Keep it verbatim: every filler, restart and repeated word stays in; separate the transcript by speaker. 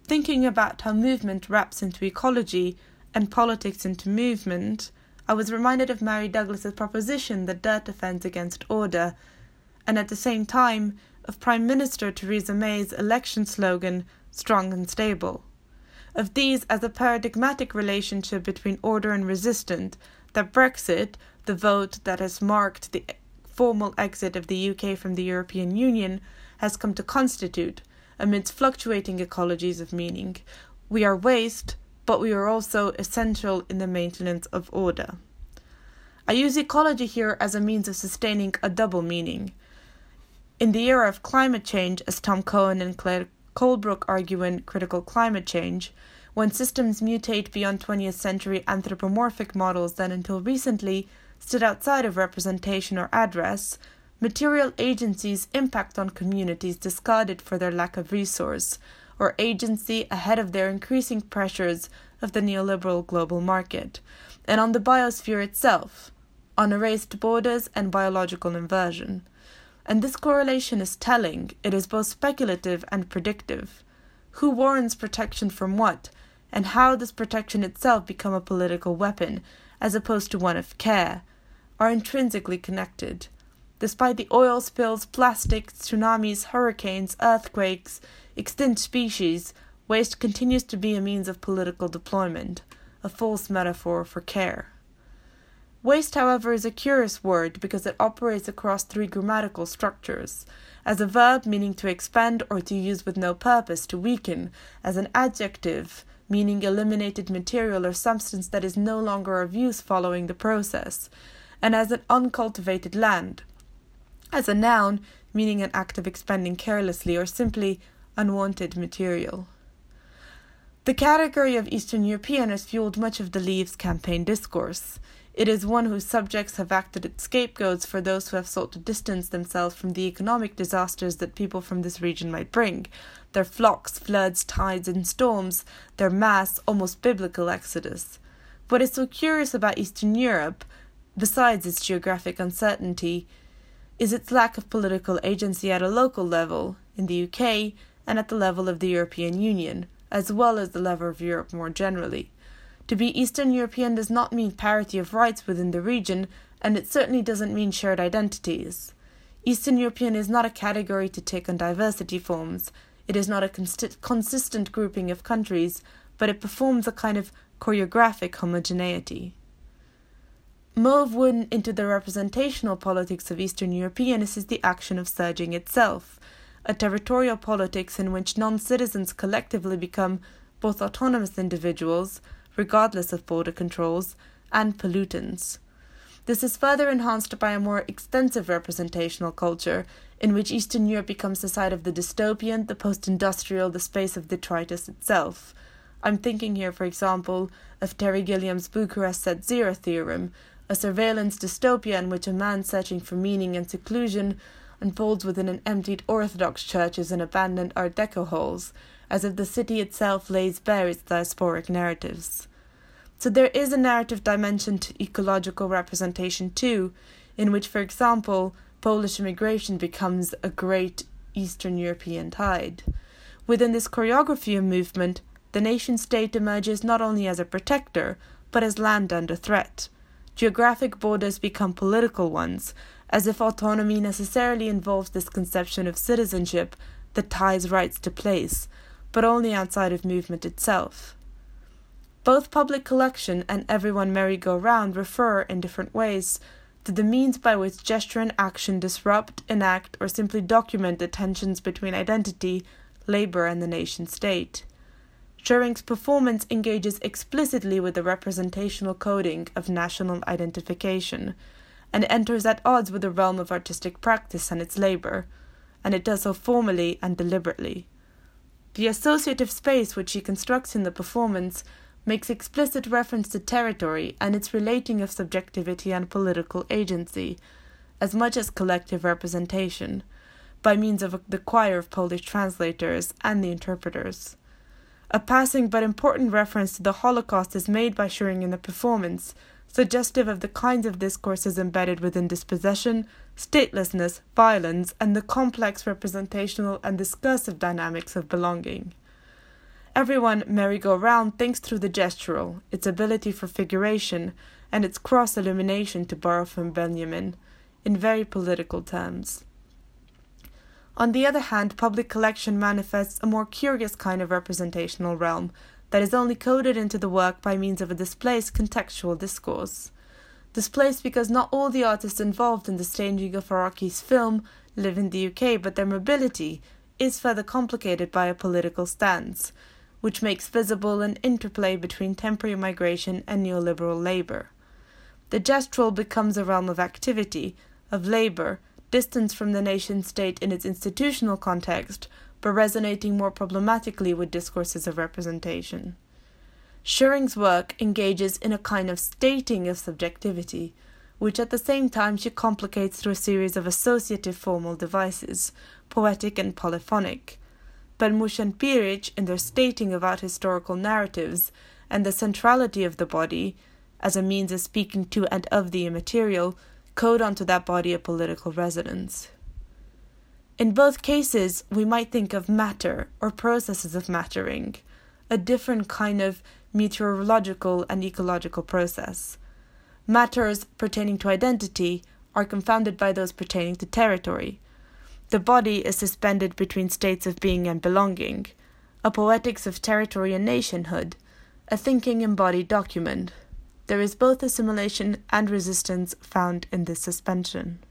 Speaker 1: thinking about how movement wraps into ecology and politics into movement, I was reminded of Mary Douglas's proposition that dirt offends against order, and at the same time of Prime Minister Theresa May's election slogan, strong and stable. Of these as a paradigmatic relationship between order and resistance that Brexit, the vote that has marked the formal exit of the U K from the European Union, has come to constitute, amidst fluctuating ecologies of meaning. We are waste, but we are also essential in the maintenance of order. I use ecology here as a means of sustaining a double meaning. In the era of climate change, as Tom Cohen and Claire Colebrook argue in Critical Climate Change, when systems mutate beyond twentieth century anthropomorphic models that until recently stood outside of representation or address, material agencies impact on communities discarded for their lack of resource, or agency ahead of their increasing pressures of the neoliberal global market, and on the biosphere itself, on erased borders and biological inversion. And this correlation is telling. It is both speculative and predictive. Who warrants protection from what, and how does protection itself become a political weapon, as opposed to one of care, are intrinsically connected. Despite the oil spills, plastics, tsunamis, hurricanes, earthquakes, extinct species, waste continues to be a means of political deployment, a false metaphor for care. Waste, however, is a curious word because it operates across three grammatical structures: as a verb meaning to expend or to use with no purpose, to weaken; as an adjective meaning eliminated material or substance that is no longer of use following the process; and as an uncultivated land; as a noun meaning an act of expending carelessly or simply unwanted material. The category of Eastern European has fueled much of the Leave's campaign discourse. It is one whose subjects have acted as scapegoats for those who have sought to distance themselves from the economic disasters that people from this region might bring, their flocks, floods, tides, and storms, their mass, almost biblical exodus. What is so curious about Eastern Europe, besides its geographic uncertainty, is its lack of political agency at a local level, in the U K, and at the level of the European Union, as well as the level of Europe more generally. To be Eastern European does not mean parity of rights within the region, and it certainly doesn't mean shared identities. Eastern European is not a category to take on diversity forms. It is not a const- consistent grouping of countries, but it performs a kind of choreographic homogeneity. Move woven into the representational politics of Eastern Europeans is the action of surging itself, a territorial politics in which non-citizens collectively become both autonomous individuals, regardless of border controls, and pollutants. This is further enhanced by a more extensive representational culture, in which Eastern Europe becomes the site of the dystopian, the post-industrial, the space of detritus itself. I'm thinking here, for example, of Terry Gilliam's Bucharest Set Zero theorem, a surveillance dystopia in which a man searching for meaning and seclusion unfolds within an emptied Orthodox churches and abandoned Art Deco halls, as if the city itself lays bare its diasporic narratives. So there is a narrative dimension to ecological representation too, in which, for example, Polish immigration becomes a great Eastern European tide. Within this choreography of movement, the nation-state emerges not only as a protector, but as land under threat. Geographic borders become political ones, as if autonomy necessarily involves this conception of citizenship that ties rights to place, but only outside of movement itself. Both public collection and everyone merry-go-round refer, in different ways, to the means by which gesture and action disrupt, enact, or simply document the tensions between identity, labor, and the nation-state. Schöring's performance engages explicitly with the representational coding of national identification, and enters at odds with the realm of artistic practice and its labor, and it does so formally and deliberately. The associative space which he constructs in the performance makes explicit reference to territory and its relating of subjectivity and political agency, as much as collective representation, by means of the choir of Polish translators and the interpreters. A passing but important reference to the Holocaust is made by Schöring in the performance, suggestive of the kinds of discourses embedded within dispossession, statelessness, violence, and the complex representational and discursive dynamics of belonging. Everyone merry-go-round thinks through the gestural, its ability for figuration, and its cross-illumination, to borrow from Benjamin, in very political terms. On the other hand, public collection manifests a more curious kind of representational realm that is only coded into the work by means of a displaced contextual discourse. Displaced because not all the artists involved in the staging of Araki's film live in the U K, but their mobility is further complicated by a political stance, which makes visible an interplay between temporary migration and neoliberal labour. The gestural becomes a realm of activity, of labour, distant from the nation-state in its institutional context, but resonating more problematically with discourses of representation. Schöring's work engages in a kind of stating of subjectivity, which at the same time she complicates through a series of associative formal devices, poetic and polyphonic. Belmush and Pirich, in their stating of art historical narratives and the centrality of the body, as a means of speaking to and of the immaterial, code onto that body a political resonance. In both cases, we might think of matter or processes of mattering, a different kind of meteorological and ecological process. Matters pertaining to identity are confounded by those pertaining to territory. The body is suspended between states of being and belonging, a poetics of territory and nationhood, a thinking embodied document. There is both assimilation and resistance found in this suspension.